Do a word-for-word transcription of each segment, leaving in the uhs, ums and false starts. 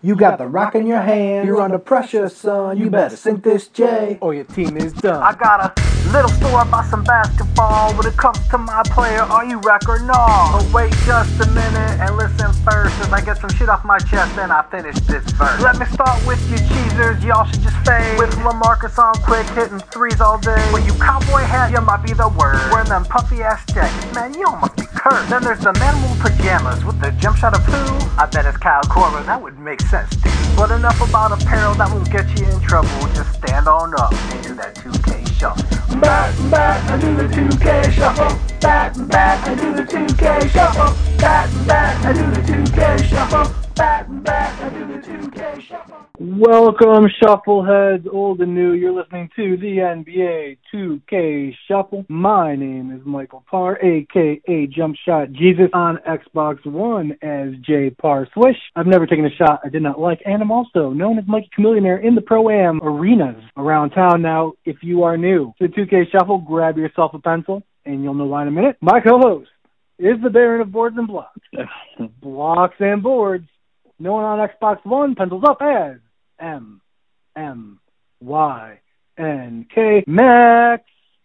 You got the rock in your hand, you're under pressure, son. You better sink this J, or your team is done. I got a little story about some basketball. When it comes to my player, are you wreck or no? But wait just a minute and listen first, as I get some shit off my chest and I finish this verse. Let me start with you cheesers, y'all should just fade. With LaMarcus on quick, hitting threes all day. When you cowboy hat, you might be the word. Wearing them puffy ass jackets, man, you all must be cursed. Then there's the manimal pajamas with the jump shot of who? I bet it's Kyle Korver, that would make sense. But enough about apparel, that won't get you in trouble. Just stand on up and do that two K shuffle. Back and back, I do the two K shuffle. Back and back, I do the two K shuffle. Back and back, I do the two K shuffle. Back and back, I do the two K shuffle. Welcome, Shuffleheads, old and new. You're listening to the N B A two K Shuffle. My name is Michael Parr, a k a. Jump Shot Jesus, on Xbox One as J Parr Swish. I've never taken a shot I did not like, and I'm also known as Mikey Chameleonaire in the Pro-Am arenas around town. Now, if you are new to two K Shuffle, grab yourself a pencil, and you'll know why in a minute. My co-host is the Baron of Boards and Blocks. Blocks and Boards, known on Xbox One, pencils up as M M Y N K, Max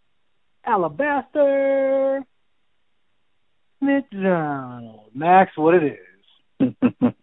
Alabaster McDonald. Max, what it is.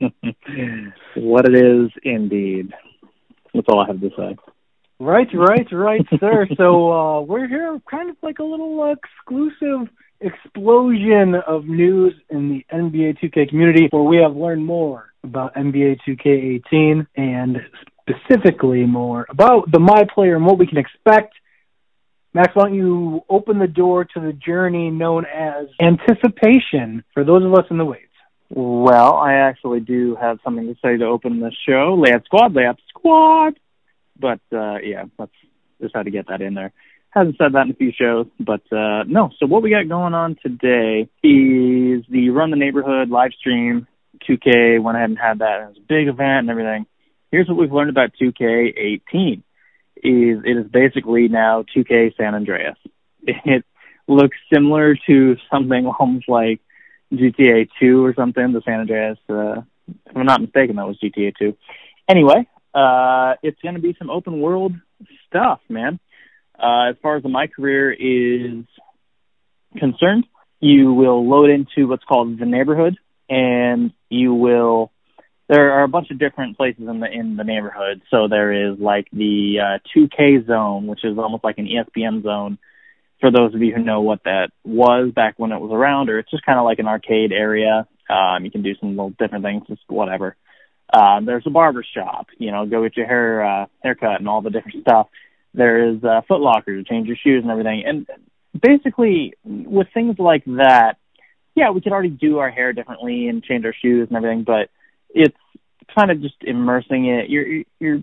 What it is, indeed. That's all I have to say. Right, right, right, sir. So uh, we're here kind of like a little uh, exclusive explosion of news in the N B A two K community, where we have learned more about N B A two K eighteen and specifically more about the My Player and what we can expect. Max, why don't you open the door to the journey known as anticipation for those of us in the wait? Well, I actually do have something to say to open the show. Layup Squad, Layup Squad. But, uh, yeah, that's just had to get that in there. Hasn't said that in a few shows, but uh, no. So what we got going on today is the Run the Neighborhood live stream. two K went ahead and had that. It was a big event and everything. Here's what we've learned about two K eighteen. Is it is basically now two K San Andreas. It looks similar to something almost like G T A two or something, the San Andreas. Uh, if I'm not mistaken, that was G T A two. Anyway, uh, it's going to be some open world stuff, man. Uh, as far as the My Career is concerned, you will load into what's called the neighborhood, and you will. There are a bunch of different places in the in the neighborhood. So there is like the uh, two K zone, which is almost like an E S P N zone. For those of you who know what that was back when it was around, or it's just kind of like an arcade area. Um, you can do some little different things, just whatever. Uh, there's a barber shop, you know, go get your hair uh, haircut and all the different stuff. There is a Foot Locker to change your shoes and everything. And basically, with things like that, yeah, we could already do our hair differently and change our shoes and everything, but it's kind of just immersing it. You're you're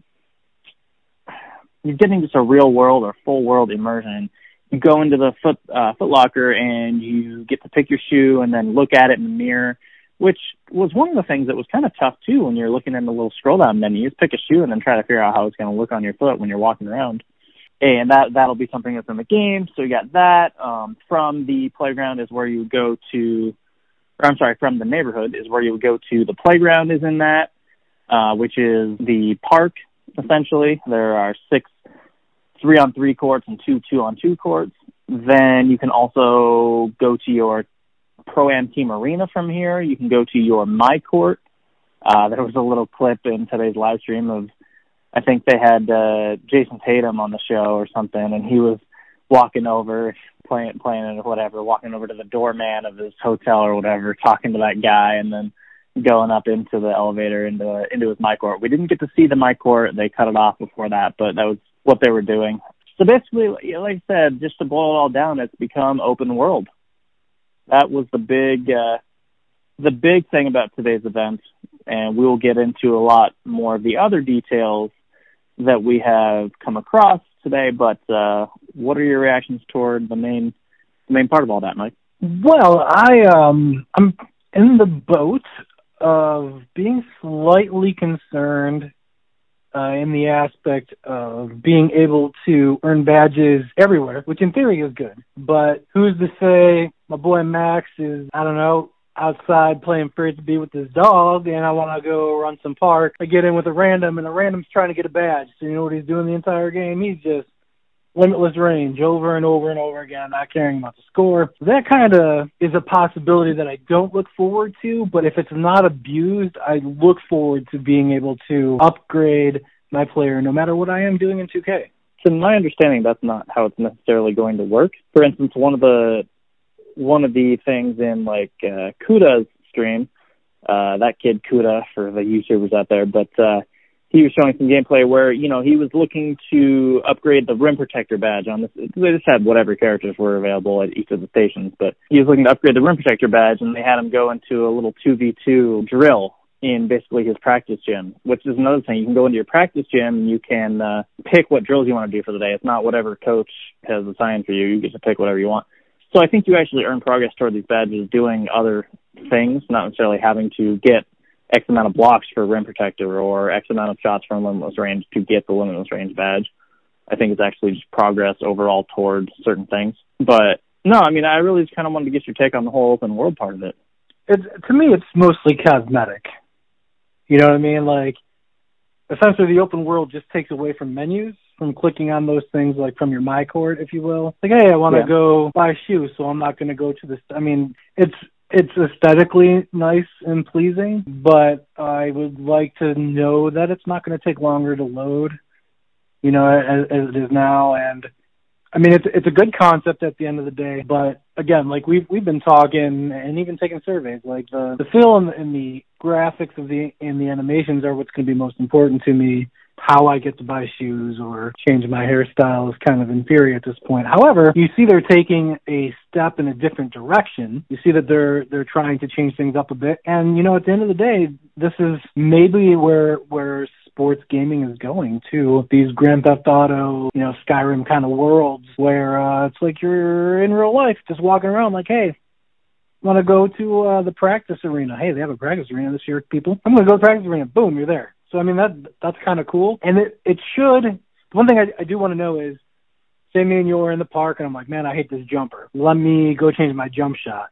you're getting just a real world or full world immersion. You go into the Foot uh, Foot Locker and you get to pick your shoe and then look at it in the mirror, which was one of the things that was kind of tough too when you're looking in the little scroll down menu. You just pick a shoe and then try to figure out how it's going to look on your foot when you're walking around. And that, that'll be something that's in the game. So you got that. Um, from the playground is where you go to, or I'm sorry, from the neighborhood is where you would go to. The playground is in that, uh, which is the park, essentially. There are six three-on-three courts and two two-on-two courts. Then you can also go to your Pro-Am Team Arena from here. You can go to your My Court. Uh, there was a little clip in today's live stream of, I think they had uh, Jason Tatum on the show or something, and he was walking over, playing, playing it or whatever, walking over to the doorman of his hotel or whatever, talking to that guy, and then going up into the elevator into into his My Court. We didn't get to see the My Court. They cut it off before that, but that was what they were doing. So basically, like I said, just to boil it all down, it's become open world. That was the big, uh, the big thing about today's event, and we will get into a lot more of the other details that we have come across today. But uh, what are your reactions toward the main, the main part of all that, Mike? Well, I um, I'm in the boat of being slightly concerned uh, in the aspect of being able to earn badges everywhere, which in theory is good. But who's to say my boy Max is, I don't know, outside playing Frisbee with his dog, and I want to go run some park. I get in with a random, and a random's trying to get a badge. So you know what he's doing the entire game? He's just limitless range over and over and over again, not caring about the score. That kind of is a possibility that I don't look forward to, but if it's not abused, I look forward to being able to upgrade my player no matter what I am doing in two K. To my understanding, that's not how it's necessarily going to work. For instance, one of the one of the things in like uh, Kuda's stream, uh, that kid Kuda for the YouTubers out there, but uh, he was showing some gameplay where, you know, he was looking to upgrade the Rim Protector badge on this. They just had whatever characters were available at each of the stations, but he was looking to upgrade the Rim Protector badge, and they had him go into a little two v two drill in basically his practice gym, which is another thing. You can go into your practice gym and you can uh, pick what drills you want to do for the day. It's not whatever coach has assigned for you. You get to pick whatever you want. So I think you actually earn progress toward these badges doing other things, not necessarily having to get X amount of blocks for Rim Protector or X amount of shots from Limitless Range to get the Limitless Range badge. I think it's actually just progress overall towards certain things. But no, I mean, I really just kind of wanted to get your take on the whole open world part of it. It's, to me, it's mostly cosmetic. You know what I mean? Like, essentially the open world just takes away from menus, from clicking on those things, like from your My Court, if you will. Like, hey, I want to yeah. go buy shoes, so I'm not going to go to this. I mean, it's it's aesthetically nice and pleasing, but I would like to know that it's not going to take longer to load, you know, as, as it is now. And I mean, it's it's a good concept at the end of the day, but again, like we've we've been talking and even taking surveys, like the the feel and the, and the graphics of the and the animations are what's going to be most important to me. How I get to buy shoes or change my hairstyle is kind of inferior at this point. However, you see they're taking a step in a different direction. You see that they're they're trying to change things up a bit, and you know, at the end of the day, this is maybe where where sports gaming is going to. These Grand Theft Auto, you know, Skyrim kind of worlds where uh, it's like you're in real life, just walking around like, hey, want to go to uh, the practice arena? Hey, they have a practice arena this year, people. I'm going to go to the practice arena. Boom, you're there. So, I mean, that that's kind of cool. And it, it should, the one thing I, I do want to know is, say me and you are in the park, and I'm like, man, I hate this jumper. Let me go change my jump shot.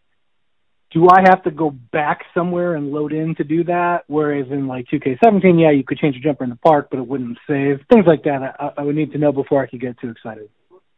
Do I have to go back somewhere and load in to do that? Whereas in, like, two K seventeen, yeah, you could change your jumper in the park, but it wouldn't save. Things like that I, I would need to know before I could get too excited.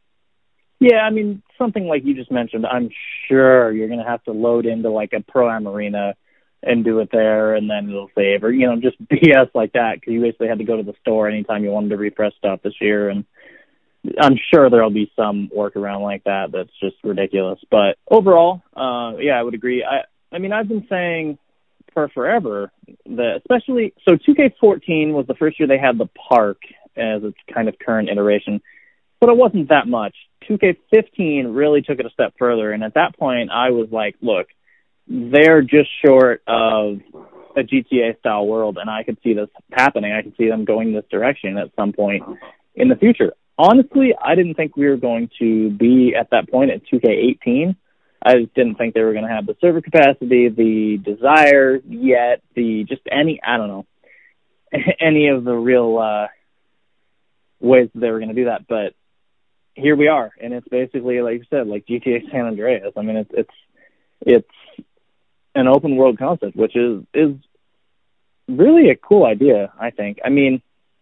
Yeah, I mean, something like you just mentioned, I'm sure you're going to have to load into, like, a Pro-Am arena and do it there, and then it'll save, or, you know, just B S like that, because you basically had to go to the store anytime you wanted to refresh stuff this year, and I'm sure there'll be some workaround like that that's just ridiculous. But overall, uh, yeah, I would agree. I, I mean, I've been saying for forever that, especially, so two K fourteen was the first year they had the park as its kind of current iteration, but it wasn't that much. two K fifteen really took it a step further, and at that point, I was like, look, they're just short of a G T A-style world, and I could see this happening. I could see them going this direction at some point in the future. Honestly, I didn't think we were going to be at that point at two K eighteen. I just didn't think they were going to have the server capacity, the desire yet, the just any, I don't know, any of the real uh, ways that they were going to do that. But here we are, and it's basically, like you said, like G T A San Andreas. I mean, it's it's it's an open world concept, which is is really a cool idea, I think. I mean,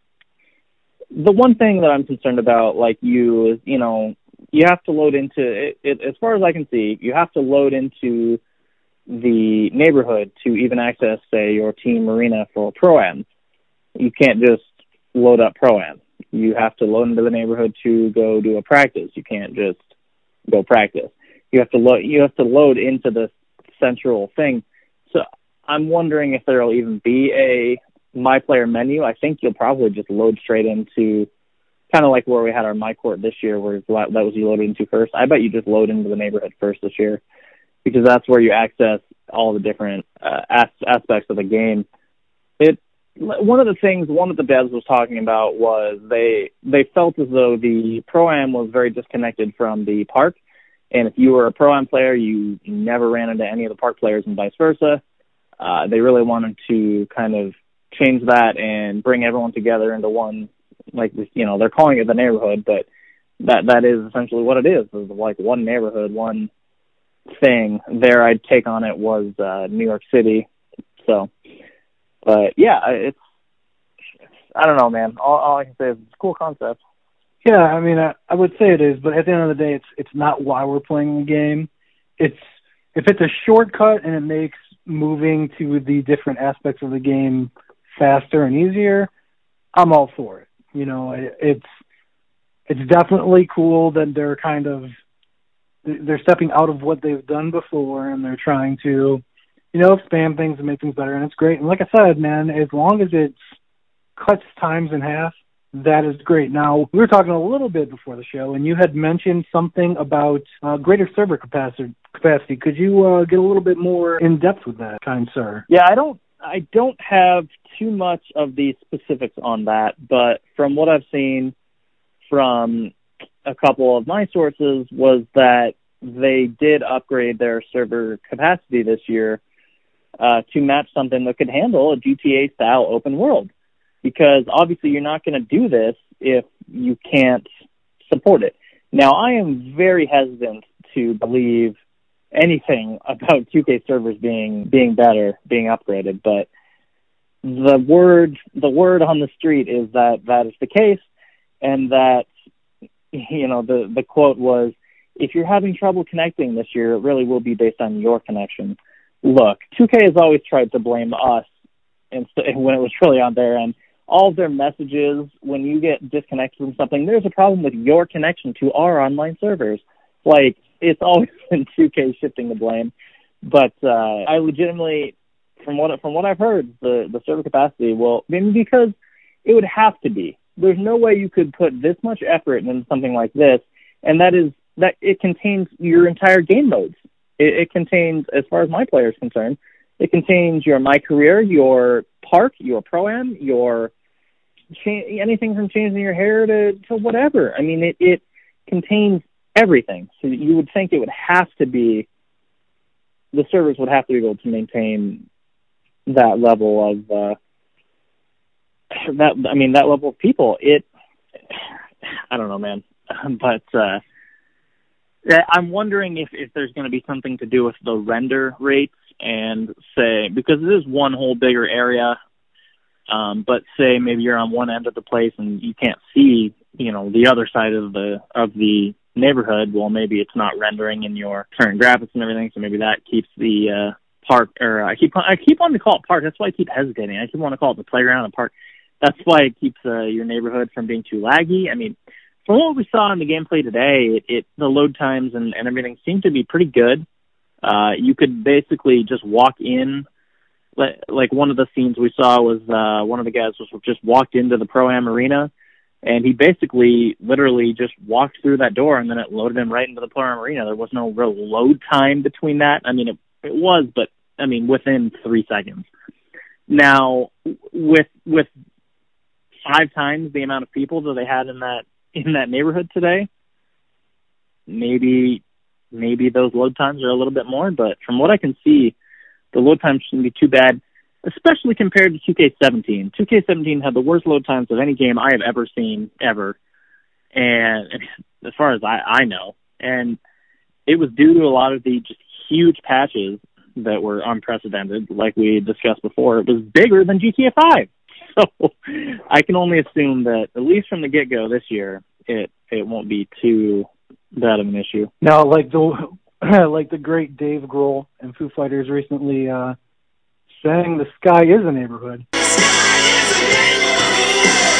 the one thing that I'm concerned about, like you, is, you know, you have to load into it, it as far as I can see, you have to load into the neighborhood to even access, say, your team arena for Pro-Am. You can't just load up Pro-Am. You have to load into the neighborhood to go do a practice. You can't just go practice. You have to load. You have to load into the central thing. So I'm wondering if there'll even be a My Player menu. I think you'll probably just load straight into, kind of like where we had our My Court this year, where that was you loaded into first. I bet you just load into the neighborhood first this year, because that's where you access all the different uh, as- aspects of the game. It one of the things one of the devs was talking about was they they felt as though the Pro-Am was very disconnected from the park. And if you were a Pro-Am player, you never ran into any of the park players and vice versa. Uh, they really wanted to kind of change that and bring everyone together into one, like, you know, they're calling it the neighborhood, but that that is essentially what it is. It's like one neighborhood, one thing there I'd take on it was uh, New York City. So, but yeah, it's, I don't know, man. All, all I can say is it's a cool concept. Yeah, I mean, I, I would say it is, but at the end of the day, it's it's not why we're playing the game. It's if it's a shortcut and it makes moving to the different aspects of the game faster and easier, I'm all for it. You know, it, it's it's definitely cool that they're kind of they're stepping out of what they've done before and they're trying to, you know, expand things and make things better, and it's great. And like I said, man, as long as it cuts times in half, that is great. Now, we were talking a little bit before the show, and you had mentioned something about uh, greater server capacity. Capacity. Could you uh, get a little bit more in depth with that, kind sir? Yeah, I don't, I don't have too much of the specifics on that, but from what I've seen from a couple of my sources was that they did upgrade their server capacity this year uh, to match something that could handle a G T A-style open world. Because obviously you're not going to do this if you can't support it. Now, I am very hesitant to believe anything about two K servers being being better, being upgraded, but the word the word on the street is that that is the case, and that, you know, the the quote was, if you're having trouble connecting this year, it really will be based on your connection. Look, two K has always tried to blame us and when it was really on their end. All of their messages, when you get disconnected from something, there's a problem with your connection to our online servers. Like, it's always been two K shifting the blame. But uh, I legitimately, from what from what I've heard, the, the server capacity will, I mean, because it would have to be. There's no way you could put this much effort into something like this, and that is that it contains your entire game modes. It, it contains, as far as my player is concerned, it contains your My Career, your Park, your Pro-Am, your cha- anything from changing your hair to, to whatever. I mean, it, it contains everything. So you would think it would have to be, the servers would have to be able to maintain that level of, uh, that, I mean, that level of people. It, I don't know, man. But uh, I'm wondering if, if there's going to be something to do with the render rates. And say, because it is one whole bigger area, um, but say maybe you're on one end of the place and you can't see, you know, the other side of the of the neighborhood. Well, maybe it's not rendering in your current graphics and everything, so maybe that keeps the uh, park. Or I keep I keep wanting to call it park. That's why I keep hesitating. I keep wanting to call it the playground and park. That's why it keeps uh, your neighborhood from being too laggy. I mean, from what we saw in the gameplay today, it, it the load times and, and everything seemed to be pretty good. Uh, you could basically just walk in, like, like one of the scenes we saw was uh, one of the guys was just walked into the Pro-Am arena, and he basically literally just walked through that door, and then it loaded him right into the Pro-Am arena. There was no real load time between that. I mean, it, it was, but, I mean, within three seconds. Now, with with five times the amount of people that they had in that in that neighborhood today, maybe... maybe those load times are a little bit more, but from what I can see, the load times shouldn't be too bad, especially compared to two K seventeen. two K seventeen had the worst load times of any game I have ever seen, ever, and as far as I, I know, and it was due to a lot of the just huge patches that were unprecedented, like we discussed before. It was bigger than G T A five, so I can only assume that, at least from the get-go this year, it, it won't be too... that of an issue. Now, like the like the great Dave Grohl and Foo Fighters recently uh, sang, "The sky is a neighborhood." The sky is a neighborhood.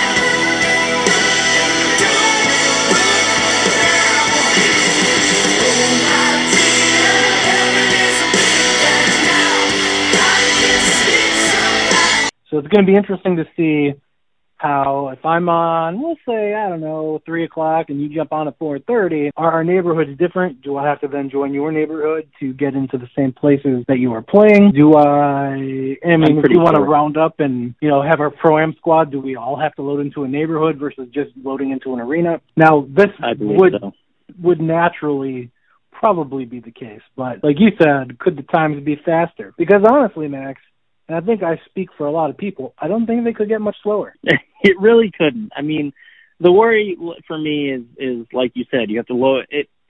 So it's going to be interesting to see how, if I'm on, we'll say, I don't know, three o'clock and you jump on at four thirty, are our neighborhoods different? Do I have to then join your neighborhood to get into the same places that you are playing? Do I, I mean, if you want to round up and, you know, have our Pro-Am squad, do we all have to load into a neighborhood versus just loading into an arena? Now, this would so. would naturally probably be the case. But like you said, could the times be faster? Because honestly, Max, and I think I speak for a lot of people, I don't think they could get much slower. It really couldn't. I mean, the worry for me is, is like you said, you have to load it.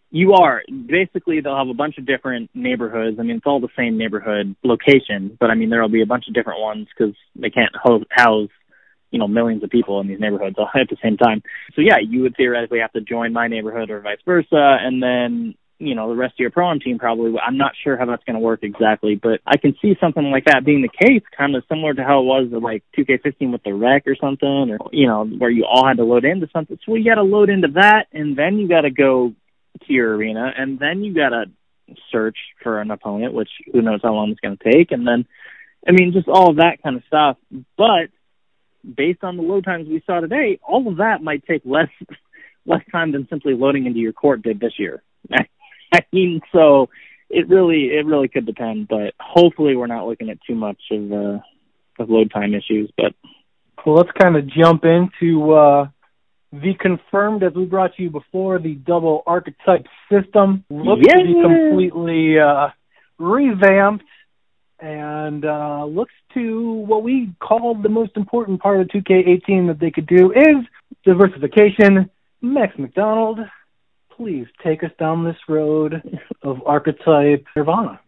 You are. Basically, they'll have a bunch of different neighborhoods. I mean, it's all the same neighborhood location, but I mean, there'll be a bunch of different ones because they can't ho- house, you know, millions of people in these neighborhoods all at the same time. So yeah, you would theoretically have to join my neighborhood or vice versa, and then, you know, the rest of your pro-am team probably, I'm not sure how that's going to work exactly, but I can see something like that being the case, kind of similar to how it was with, like, two K fifteen with the rec or something, or, you know, where you all had to load into something. So you got to load into that, and then you got to go to your arena, and then you got to search for an opponent, which who knows how long it's going to take, and then, I mean, just all of that kind of stuff. But based on the load times we saw today, all of that might take less less time than simply loading into your court did this year. I mean, so it really it really could depend, but hopefully we're not looking at too much of uh, of load time issues. But well, let's kind of jump into uh, the confirmed, as we brought to you before, the double archetype system. Looks yeah. to be completely uh, revamped and uh, looks to what we called the most important part of two K eighteen that they could do is diversification. Max McDonald, please take us down this road of archetype nirvana.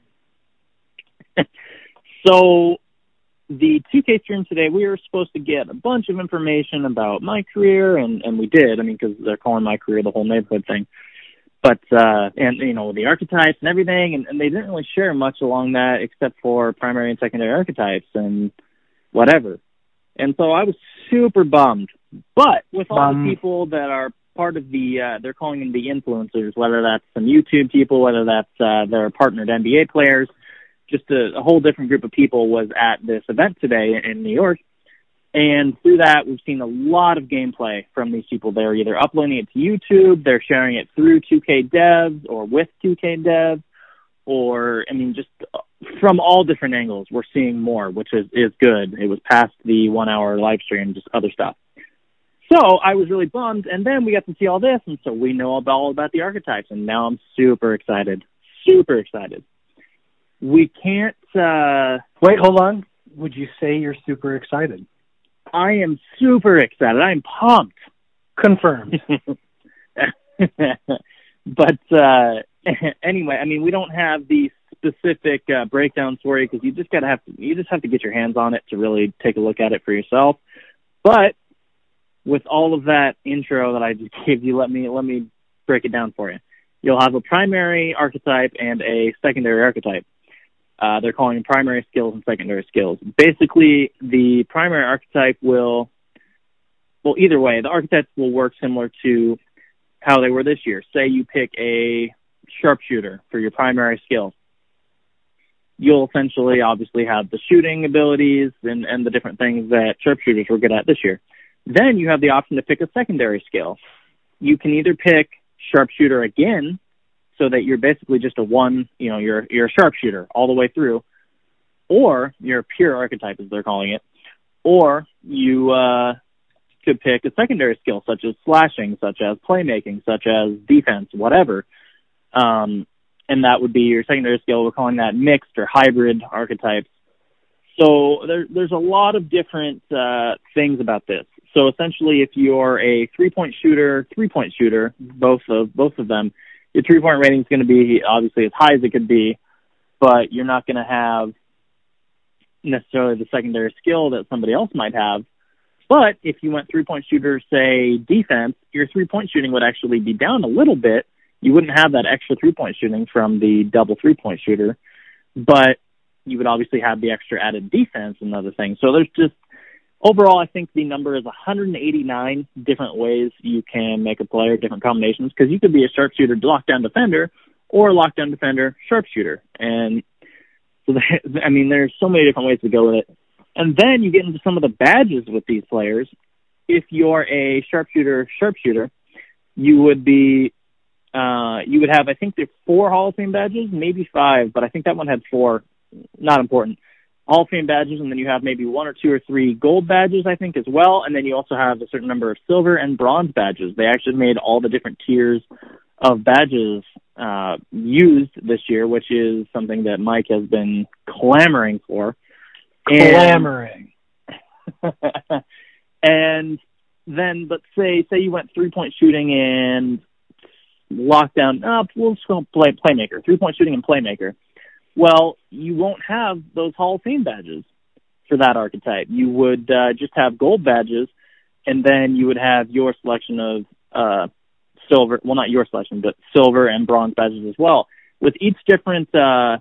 So the two K stream today, we were supposed to get a bunch of information about my career, and, and we did. I mean, because they're calling my career the whole neighborhood thing. But, uh, and, you know, the archetypes and everything, and, and they didn't really share much along that except for primary and secondary archetypes and whatever. And so I was super bummed. But with all um, the people that are part of the, uh, they're calling them the influencers, whether that's some YouTube people, whether that's uh, their partnered N B A players, just a, a whole different group of people was at this event today in New York. And through that, we've seen a lot of gameplay from these people. They're either uploading it to YouTube, they're sharing it through two K devs or with two K devs, or, I mean, just from all different angles, we're seeing more, which is, is good. It was past the one-hour live stream, just other stuff. So I was really bummed, and then we got to see all this, and so we know about, all about the archetypes, and now I'm super excited, super excited. We can't... Uh, Wait, hold on. Would you say you're super excited? I am super excited. I am pumped. Confirmed. But uh, anyway, I mean, we don't have the specific uh, breakdowns for you because you just gotta have to, you just have to get your hands on it to really take a look at it for yourself. But with all of that intro that I just gave you, let me let me break it down for you. You'll have a primary archetype and a secondary archetype. Uh, they're calling them primary skills and secondary skills. Basically, the primary archetype will, well, either way, the archetypes will work similar to how they were this year. Say you pick a sharpshooter for your primary skill. You'll essentially obviously have the shooting abilities and, and the different things that sharpshooters were good at this year. Then you have the option to pick a secondary skill. You can either pick sharpshooter again, so that you're basically just a one, you know, you're you're a sharpshooter all the way through, or you're a pure archetype, as they're calling it, or you uh, could pick a secondary skill, such as slashing, such as playmaking, such as defense, whatever, um, and that would be your secondary skill. We're calling that mixed or hybrid archetypes. So there, there's a lot of different uh, things about this. So essentially, if you're a three-point shooter, three-point shooter, both of both of them, your three-point rating is going to be obviously as high as it could be, but you're not going to have necessarily the secondary skill that somebody else might have. But if you went three-point shooter, say defense, your three-point shooting would actually be down a little bit. You wouldn't have that extra three-point shooting from the double three-point shooter, but you would obviously have the extra added defense and other things. So there's just, overall, I think the number is one hundred eighty-nine different ways you can make a player, different combinations, because you could be a sharpshooter, lockdown defender, or a lockdown defender, sharpshooter. And so, there, I mean, there's so many different ways to go with it. And then you get into some of the badges with these players. If you're a sharpshooter, sharpshooter, you would be, uh, you would have, I think there's four Hall of Fame badges, maybe five, but I think that one had four. Not important. Hall of Fame badges, and then you have maybe one or two or three gold badges, I think, as well, and then you also have a certain number of silver and bronze badges. They actually made all the different tiers of badges uh, used this year, which is something that Mike has been clamoring for. Clamoring. And, and then, but say say you went three-point shooting and lockdown, uh, we'll just go play playmaker, three-point shooting and playmaker. Well, you won't have those Hall of Fame badges for that archetype. You would uh, just have gold badges, and then you would have your selection of uh, silver, well, not your selection, but silver and bronze badges as well. With each different uh,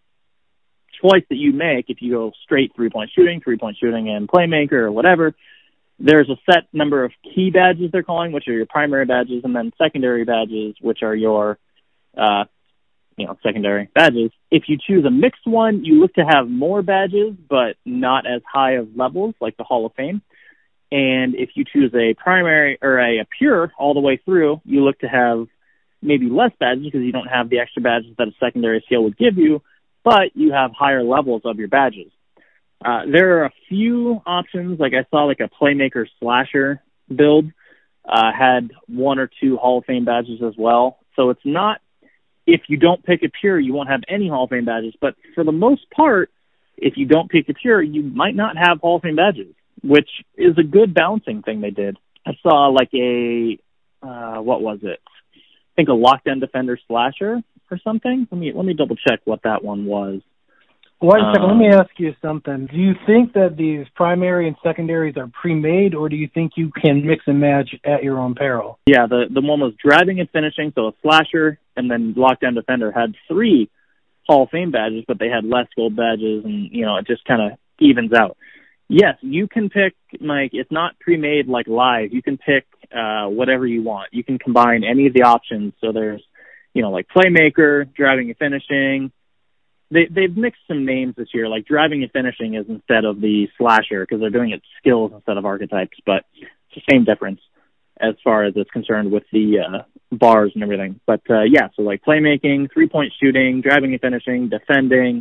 choice that you make, if you go straight three-point shooting, three-point shooting and playmaker or whatever, there's a set number of key badges they're calling, which are your primary badges, and then secondary badges, which are your, uh, you know, secondary badges. If you choose a mixed one, you look to have more badges, but not as high of levels, like the Hall of Fame. And if you choose a primary or a, a pure all the way through, you look to have maybe less badges because you don't have the extra badges that a secondary skill would give you, but you have higher levels of your badges. Uh, there are a few options, like I saw like a playmaker slasher build uh, had one or two Hall of Fame badges as well. So it's not, if you don't pick a pure, you won't have any Hall of Fame badges. But for the most part, if you don't pick a pure, you might not have Hall of Fame badges, which is a good balancing thing they did. I saw like a, uh, what was it? I think a lockdown defender slasher or something. Let me let me double check what that one was. Wait a second, let me ask you something. Do you think that these primary and secondaries are pre-made, or do you think you can mix and match at your own peril? Yeah, the, the one was driving and finishing, so a slasher, and then lockdown defender had three Hall of Fame badges, but they had less gold badges, and, you know, it just kind of evens out. Yes, you can pick, Mike, it's not pre-made like live. You can pick uh, whatever you want. You can combine any of the options, so there's, you know, like playmaker, driving and finishing. They, they've mixed some names this year, like driving and finishing is instead of the slasher because they're doing it skills instead of archetypes, but it's the same difference as far as it's concerned with the uh, bars and everything. But, uh, yeah, so like playmaking, three-point shooting, driving and finishing, defending,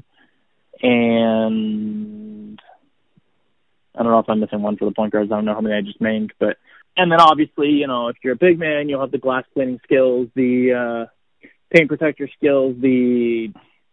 and I don't know if I'm missing one for the point guards. I don't know how many I just named. But and then obviously, you know, if you're a big man, you'll have the glass cleaning skills, the uh, paint protector skills, the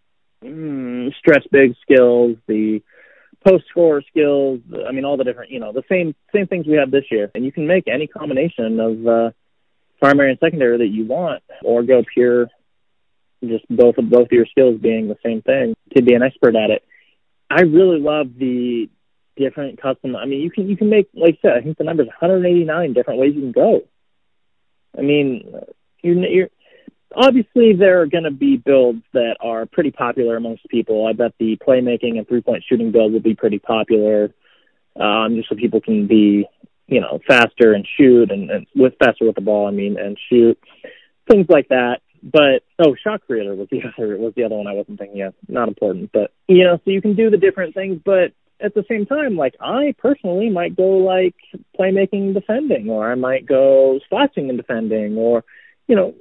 Mm, stretch big skills, the post score skills. I mean, all the different, you know, the same same things we have this year. And you can make any combination of uh, primary and secondary that you want, or go pure, just both of both of your skills being the same thing to be an expert at it. I really love the different custom. I mean, you can you can make, like I said, I think the number is one hundred eighty-nine different ways you can go. I mean, you're, you're obviously, there are going to be builds that are pretty popular amongst people. I bet the playmaking and three-point shooting build will be pretty popular, um, just so people can be, you know, faster and shoot, and, and with faster with the ball, I mean, and shoot, things like that. But, oh, shot creator was the other was the other one I wasn't thinking of. Not important, but, you know, so you can do the different things, but at the same time, like, I personally might go, like, playmaking and defending, or I might go slashing and defending, or, you know,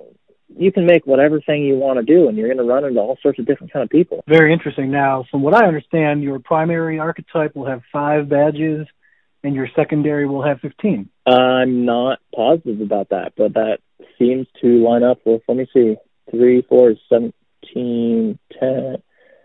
you can make whatever thing you want to do, and you're going to run into all sorts of different kind of people. Very interesting. Now, from what I understand, your primary archetype will have five badges, and your secondary will have fifteen. I'm not positive about that, but that seems to line up with, let me see, three, four, seventeen, ten.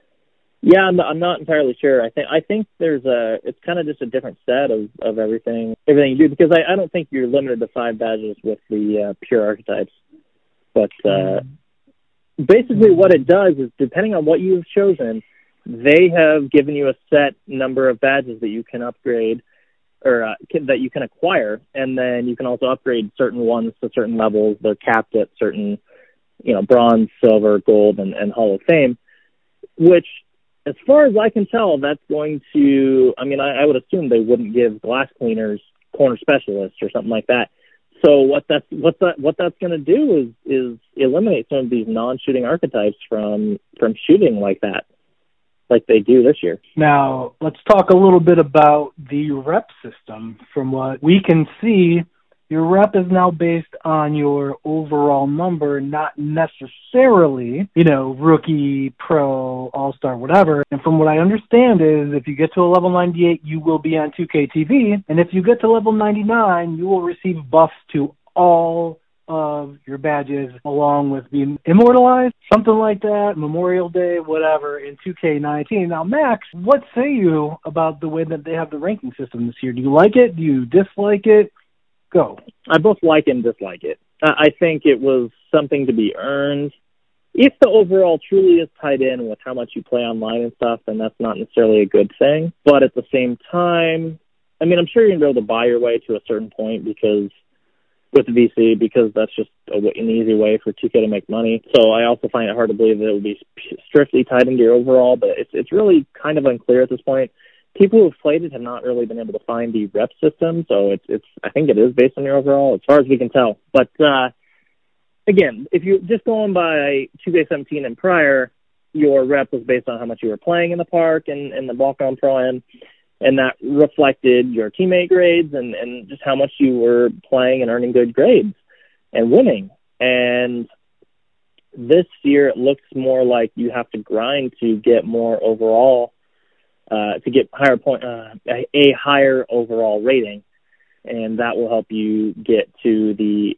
Yeah, I'm not, I'm not entirely sure. I think I think there's a, it's kind of just a different set of, of everything, everything you do, because I, I don't think you're limited to five badges with the uh, pure archetypes. But uh, basically what it does is, depending on what you've chosen, they have given you a set number of badges that you can upgrade, or uh, can, that you can acquire, and then you can also upgrade certain ones to certain levels. They're capped at certain, you know, bronze, silver, gold, and, and Hall of Fame, which, as far as I can tell, that's going to, I mean, I, I would assume they wouldn't give glass cleaners corner specialists or something like that. So what that's what that what that's going to do is is eliminate some of these non-shooting archetypes from from shooting like that, like they do this year. Now let's talk a little bit about the rep system. From what we can see, your rep is now based on your overall number, not necessarily, you know, rookie, pro, all-star, whatever. And from what I understand is, if you get to a level ninety-eight, you will be on two K T V. And if you get to level ninety-nine, you will receive buffs to all of your badges, along with being immortalized, something like that, Memorial Day, whatever, in two K nineteen. Now, Max, what say you about the way that they have the ranking system this year? Do you like it? Do you dislike it? Go. I both like and dislike it. Uh, I think it was something to be earned. If the overall truly is tied in with how much you play online and stuff, then that's not necessarily a good thing. But at the same time, I mean, I'm sure you're going to be able to buy your way to a certain point because with the V C, because that's just a, an easy way for two K to make money. So I also find it hard to believe that it would be strictly tied into your overall, but it's it's really kind of unclear at this point. People who have played it have not really been able to find the rep system, so it's it's I think it is based on your overall, as far as we can tell. But uh, again, if you're just going by two K seventeen and prior, your rep was based on how much you were playing in the park and, and the Walk-On Pro-Am, and that reflected your teammate grades and, and just how much you were playing and earning good grades and winning. And this year it looks more like you have to grind to get more overall, uh, to get higher point, uh, a, a higher overall rating, and that will help you get to the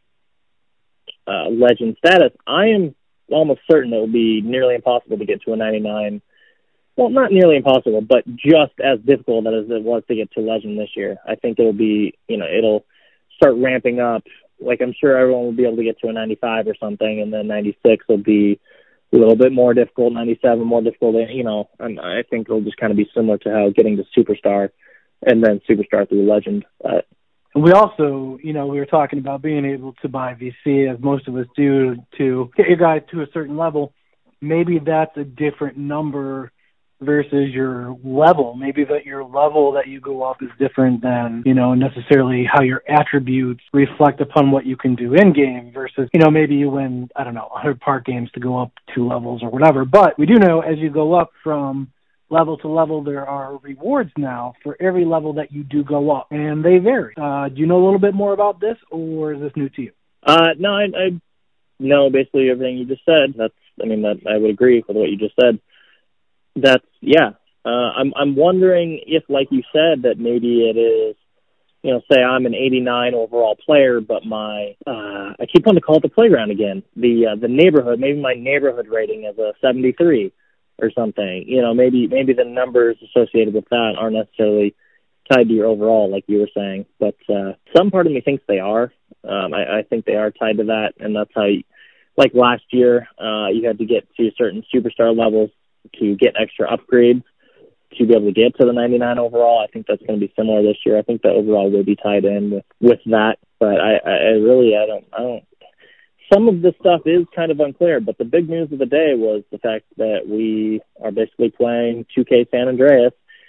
uh, legend status. I am almost certain it will be nearly impossible to get to a ninety-nine. Well, not nearly impossible, but just as difficult as it was to get to legend this year. I think it'll be, you know, it'll start ramping up. Like, I'm sure everyone will be able to get to a ninety-five or something, and then ninety-six will be a little bit more difficult, ninety-seven more difficult, you know, and I think it'll just kind of be similar to how getting to Superstar and then Superstar through legend. Uh, We also, you know, we were talking about being able to buy V C, as most of us do, to get your guy to a certain level. Maybe that's a different number versus your level. Maybe that your level that you go up is different than, you know, necessarily how your attributes reflect upon what you can do in-game versus, you know, maybe you win, I don't know, one hundred park games to go up two levels or whatever. But we do know as you go up from level to level, there are rewards now for every level that you do go up, and they vary. Uh, do you know a little bit more about this, or is this new to you? Uh, no, I, I know basically everything you just said. That's, I mean, that I would agree with what you just said. That's, yeah. Uh, I'm, I'm wondering if, like you said, that maybe it is, you know, say I'm an eighty-nine overall player, but my, uh, I keep wanting to call it the playground again, the, uh, the neighborhood, maybe my neighborhood rating is a seventy-three or something. You know, maybe, maybe the numbers associated with that aren't necessarily tied to your overall, like you were saying, but, uh, some part of me thinks they are. Um, I, I think they are tied to that, and that's how, you, like last year, uh, you had to get to certain superstar levels to get extra upgrades to be able to get to the ninety-nine overall. I think that's going to be similar this year. I think the overall will be tied in with, with that, but I, I, I really, I don't, I don't, some of this stuff is kind of unclear, but the big news of the day was the fact that we are basically playing two K San Andreas,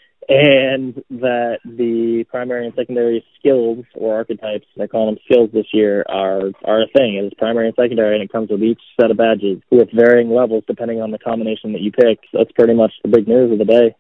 and that the primary and secondary skills or archetypes, they call them skills this year, are are a thing. It is primary and secondary, and it comes with each set of badges with varying levels depending on the combination that you pick. So that's pretty much the big news of the day.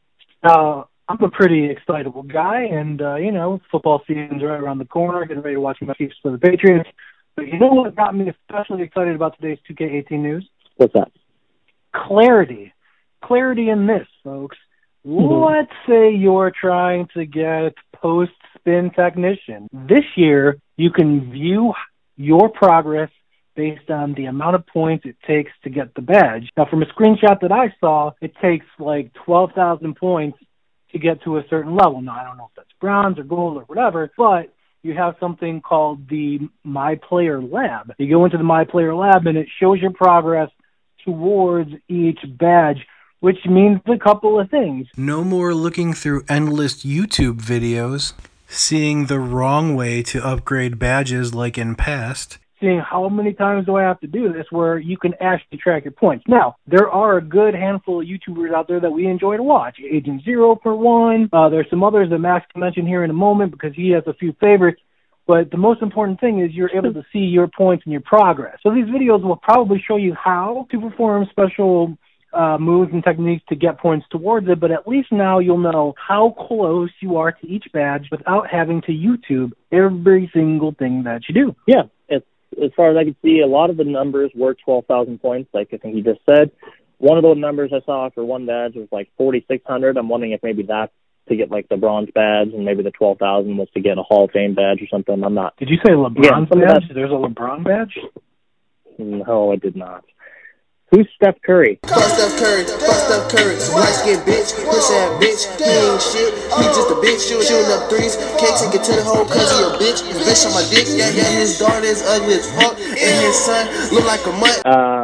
Uh, I'm a pretty excitable guy, and, uh, you know, football season's right around the corner, getting ready to watch my Chiefs for the Patriots. But you know what got me especially excited about today's two K eighteen news? What's that? Clarity. Clarity in this, folks. Let's say you're trying to get post-spin technician. This year, you can view your progress based on the amount of points it takes to get the badge. Now, from a screenshot that I saw, it takes like twelve thousand points to get to a certain level. Now, I don't know if that's bronze or gold or whatever, but you have something called the My Player Lab. You go into the My Player Lab, and it shows your progress towards each badge, which means a couple of things. No more looking through endless YouTube videos, seeing the wrong way to upgrade badges like in past. Seeing how many times do I have to do this, where you can actually track your points. Now, there are a good handful of YouTubers out there that we enjoy to watch. Agent Zero, for one. Uh, there's some others that Max can mention here in a moment because he has a few favorites. But the most important thing is you're able to see your points and your progress. So these videos will probably show you how to perform special uh, moves and techniques to get points towards it, but at least now you'll know how close you are to each badge without having to YouTube every single thing that you do. Yeah, it's, as far as I can see, a lot of the numbers were twelve thousand points, like I think you just said. One of those numbers I saw for one badge was like forty-six hundred. I'm wondering if maybe that's to get like the bronze badge, and maybe the twelve thousand was to get a Hall of Fame badge or something. I'm not. Did you say LeBron yeah, badge? There's a LeBron badge? No, I did not. Who's Steph Curry? Fuck Steph Curry, fuck Steph Curry, light skin bitch, push ass bitch, he ain't shit, he just a bitch, shooting, shooting up threes, can't take it to the hole cause he a bitch, his bitch on my dick, yeah, yeah, his daughter is ugly as fuck, and his son look like a mutt.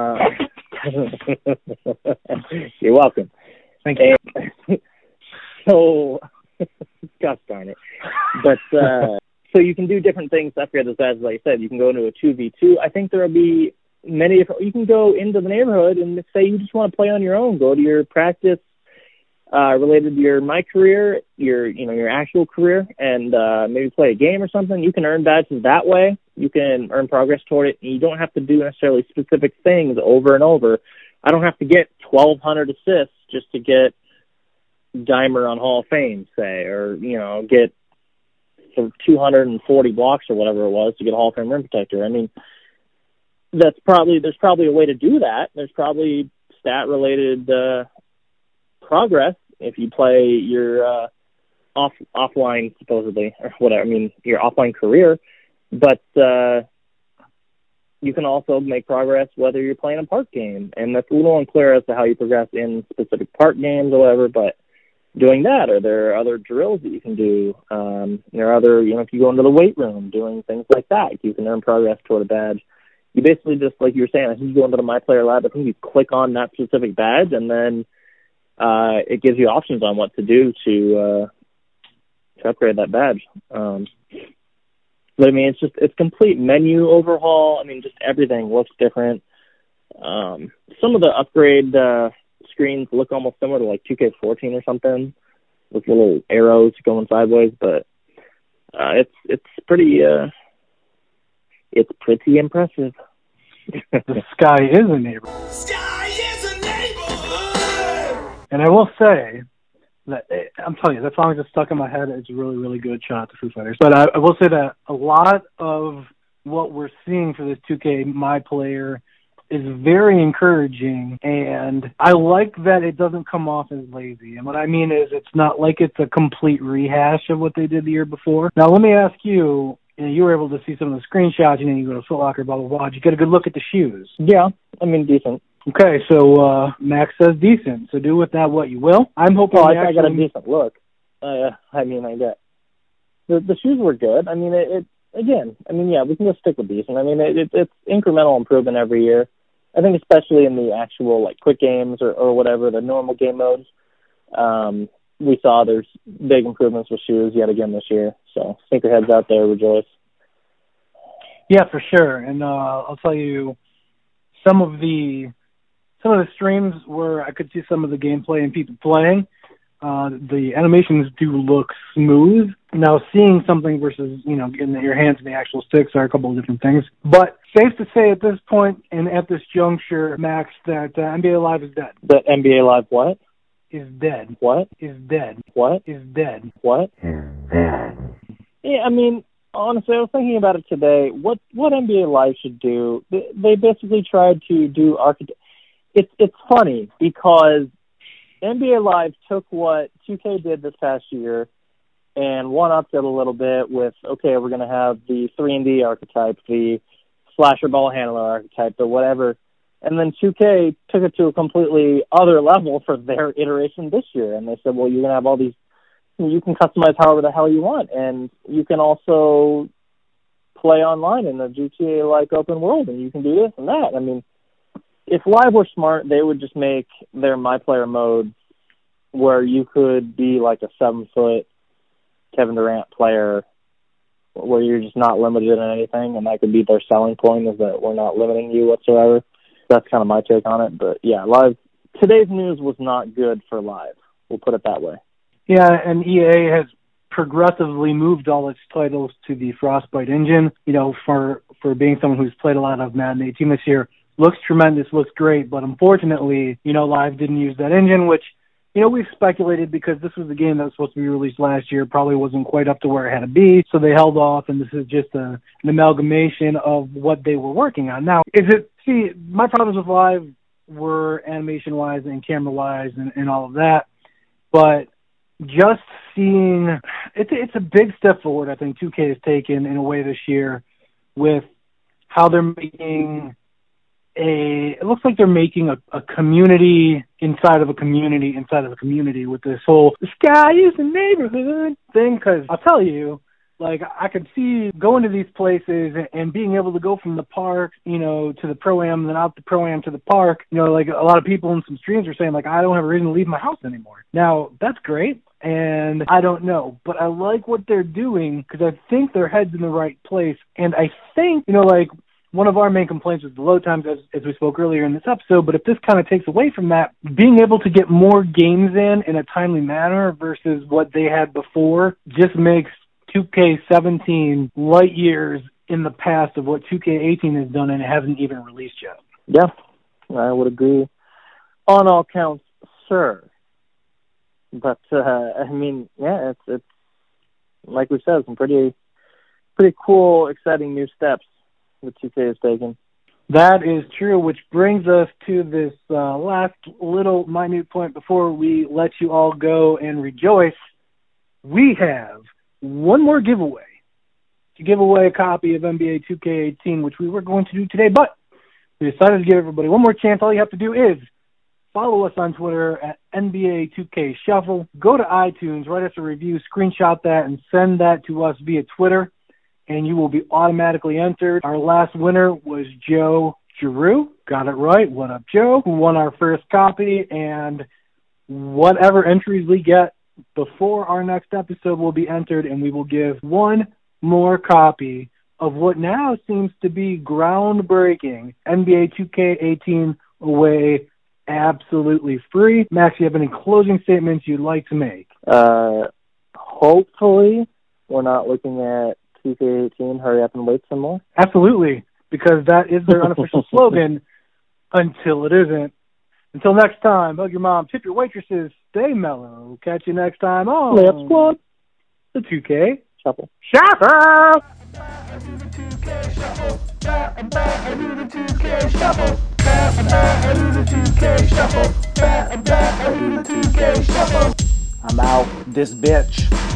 Uh, you're welcome. Thank you. And, so, gosh darn it. But, uh, so you can do different things to upgrade those badges, like I said. You can go into a two v two. I think there will be many different, you can go into the neighborhood and say you just want to play on your own. Go to your practice uh, related to your my career, your you know your actual career, and uh, maybe play a game or something. You can earn badges that way. You can earn progress toward it, and you don't have to do necessarily specific things over and over. I don't have to get twelve hundred assists just to get Dimer on Hall of Fame, say, or you know get two hundred forty blocks or whatever it was to get a Hall of Fame rim protector. I mean. That's probably there's probably a way to do that. There's probably stat related uh, progress if you play your uh, off offline supposedly or whatever. I mean your offline career, but uh, you can also make progress whether you're playing a park game, and that's a little unclear as to how you progress in specific park games or whatever. But doing that, or there are other drills that you can do. Um, there are other you know if you go into the weight room, doing things like that, you can earn progress toward a badge. You basically just, like you were saying, I think you go into the My Player Lab, I think you click on that specific badge, and then uh, it gives you options on what to do to uh, to upgrade that badge. Um, but, I mean, it's just, it's complete menu overhaul. I mean, just everything looks different. Um, some of the upgrade uh, screens look almost similar to, like, two K fourteen or something, with little arrows going sideways, but uh, it's it's pretty... Uh, It's pretty impressive. The sky is a neighborhood. Sky is a neighborhood! And I will say that, I'm telling you, that song just stuck in my head. It's a really, really good shout out to Foo Fighters. But I, I will say that a lot of what we're seeing for this two K My Player is very encouraging, and I like that it doesn't come off as lazy. And what I mean is it's not like it's a complete rehash of what they did the year before. Now, let me ask you, you know, you were able to see some of the screenshots, and then you go to Foot Locker, blah, blah, blah. Did you get a good look at the shoes? Yeah, I mean, decent. Okay, so uh, Max says decent. So do with that what you will. I'm hoping oh, I, actually... I got a decent look. Uh, I mean, I get the the shoes were good. I mean, it, it again. I mean, yeah, we can just stick with decent. I mean, it, it, it's incremental improvement every year. I think especially in the actual like quick games or, or whatever the normal game modes. Um, we saw there's big improvements with shoes yet again this year. So sneakerheads out there, rejoice. Yeah, for sure. And uh, I'll tell you, some of the some of the streams where I could see some of the gameplay and people playing, uh, the animations do look smooth. Now, seeing something versus, you know, getting your hands in the actual sticks are a couple of different things. But safe to say at this point and at this juncture, Max, that uh, N B A Live is dead. The N B A Live what? Is dead. What? Is dead. What? Is dead. What? Is dead. Yeah, I mean, honestly, I was thinking about it today. What what N B A Live should do? They, they basically tried to do architect. It's it's funny because N B A Live took what two K did this past year and one-upped it a little bit with, okay, we're going to have the three and D archetype, the slasher ball handler archetype, or whatever. And then two K took it to a completely other level for their iteration this year. And they said, well, you're going to have all these, you can customize however the hell you want. And you can also play online in the G T A-like open world, and you can do this and that. I mean, if Live were smart, they would just make their My Player mode where you could be like a seven-foot Kevin Durant player where you're just not limited in anything, and that could be their selling point, is that we're not limiting you whatsoever. That's kind of my take on it. But, yeah, Live, today's news was not good for Live. We'll put it that way. Yeah, and E A has progressively moved all its titles to the Frostbite engine. You know, for, for being someone who's played a lot of Madden eighteen this year, looks tremendous, looks great, but unfortunately, you know, Live didn't use that engine, which, you know, we've speculated because this was the game that was supposed to be released last year, probably wasn't quite up to where it had to be, so they held off, and this is just a, an amalgamation of what they were working on. Now, is it, see, my problems with Live were animation-wise and camera-wise and, and all of that, but just seeing, it's a, it's a big step forward, I think, two K has taken in a way this year with how they're making a, it looks like they're making a, a community inside of a community inside of a community with this whole the sky is the neighborhood thing. Because I'll tell you, like, I could see going to these places and, and being able to go from the park, you know, to the Pro-Am, then out the Pro-Am to the park. You know, like a lot of people in some streams are saying, like, I don't have a reason to leave my house anymore. Now, that's great. And I don't know, but I like what they're doing because I think their head's in the right place. And I think, you know, like, one of our main complaints was the load times, as, as we spoke earlier in this episode, but if this kind of takes away from that, being able to get more games in in a timely manner versus what they had before just makes two K seventeen light years in the past of what two K eighteen has done, and it hasn't even released yet. Yeah, I would agree on all counts, sir. But, uh, I mean, yeah, it's, it's like we said, some pretty, pretty cool, exciting new steps that two K is taking. That is true, which brings us to this uh, last little minute point before we let you all go and rejoice. We have one more giveaway to give away a copy of N B A two K eighteen, which we were going to do today, but we decided to give everybody one more chance. All you have to do is follow us on Twitter at N B A two K Shuffle. Go to iTunes, write us a review, screenshot that, and send that to us via Twitter, and you will be automatically entered. Our last winner was Joe Giroux. Got it right. What up, Joe? Who won our first copy, and whatever entries we get before our next episode will be entered, and we will give one more copy of what now seems to be groundbreaking N B A two K eighteen away absolutely free. Max, you have any closing statements you'd like to make? Uh, hopefully we're not looking at two K eighteen, hurry up and wait some more. Absolutely, because that is their unofficial slogan until it isn't. Until next time, hug your mom, tip your waitresses, stay mellow. Catch you next time on Layup Squad, the two K Shuffle. Shuffle! I'm out this bitch.